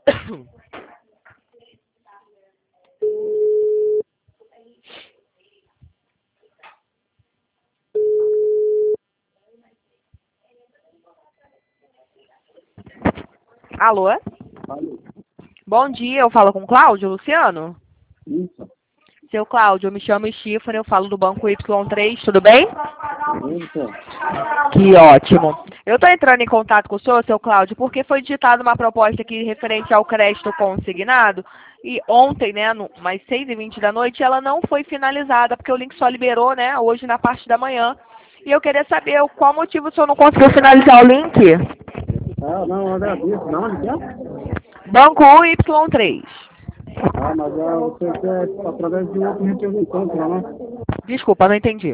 Alô? Alô. Bom dia, eu falo com o Cláudio, Luciano? Isso. Seu Cláudio, eu me chamo Stephanie, eu falo do Banco Y3, tudo bem? Isso. Que ótimo. Eu estou entrando em contato com o senhor, seu Cláudio, porque foi digitada uma proposta aqui referente ao crédito consignado e ontem, né, às 6h20 da noite, ela não foi finalizada, porque o link só liberou, né, hoje na parte da manhã. E eu queria saber qual motivo o senhor não conseguiu finalizar o link? Ah, não, eu agradeço. Não, onde que é? Banco Y3. Ah, mas você quer através de outro representante lá, né? Desculpa, não entendi.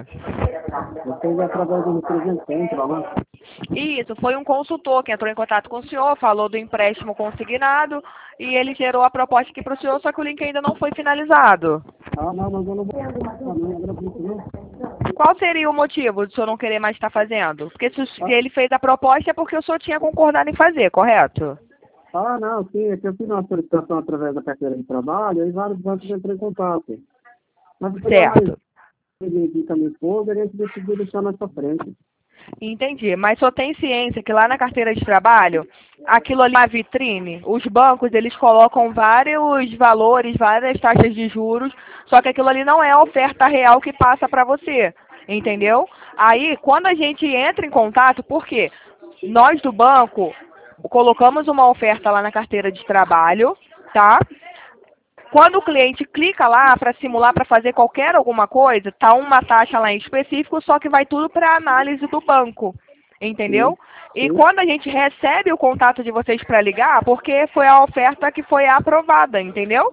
Você é através do representante lá, né? Isso, foi um consultor que entrou em contato com o senhor, falou do empréstimo consignado e ele gerou a proposta aqui para o senhor, só que o link ainda não foi finalizado. Ah, não, mas eu não vou. Ah, não, agradeço, não. Qual seria o motivo do senhor não querer mais estar fazendo? Porque se ele fez a proposta é porque o senhor tinha concordado em fazer, correto? Ah, não, sim, é que eu fiz uma solicitação através da carteira de trabalho, e vários bancos entrou em contato. Mas se eu mais Certo. de com a minha esposa, a gente decidiu deixar mais pra frente. Entendi. Mas só tem ciência que lá na carteira de trabalho, aquilo ali é uma vitrine, os bancos, eles colocam vários valores, várias taxas de juros, só que aquilo ali não é a oferta real que passa para você, entendeu? Aí, quando a gente entra em contato, por quê? Nós do banco colocamos uma oferta lá na carteira de trabalho, tá? Quando o cliente clica lá para simular, para fazer qualquer alguma coisa, tá uma taxa lá em específico, só que vai tudo para análise do banco, entendeu? Sim, E sim, quando a gente recebe o contato de vocês para ligar, porque foi a oferta que foi aprovada, entendeu?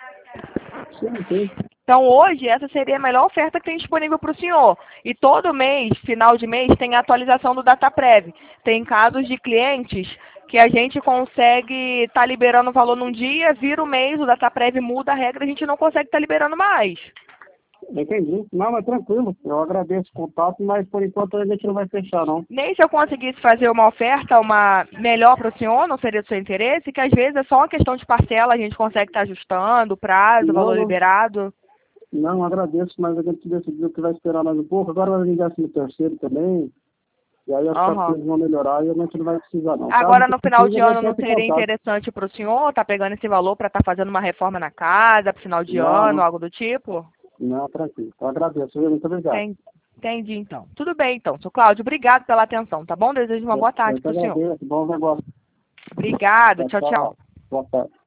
sim, sim. Então hoje essa seria a melhor oferta que tem disponível para o senhor. E todo mês, final de mês, tem a atualização do DataPrev. Tem casos de clientes que a gente consegue estar liberando o valor num dia, vira o mês, o DataPrev muda a regra, a gente não consegue estar liberando mais. Entendi. Não, mas tranquilo. Eu agradeço o contato, mas por enquanto a gente não vai fechar, não. Nem se eu conseguisse fazer uma oferta, uma melhor para o senhor, não seria do seu interesse, que às vezes é só uma questão de parcela, a gente consegue estar ajustando o prazo, o Não, valor não, liberado. não agradeço, mas a gente decidiu que vai esperar mais um pouco. Agora vai ligar no terceiro também. E aí as Aham. coisas vão melhorar e a gente não vai precisar, não. Agora, Caso no final de precise, a ano, gente não entra em seria contato. interessante para o senhor estar pegando esse valor para estar fazendo uma reforma na casa, para final de Não, ano, não, algo do tipo? não, tranquilo. Eu agradeço, viu? Muito obrigado. Entendi, então. Tudo bem, então. Seu Cláudio, obrigado pela atenção, tá bom? Desejo uma boa Eu tarde que para o senhor. agradeço. Bom negócio. Obrigada. Tchau, Tchau, tchau. tchau. Boa tarde.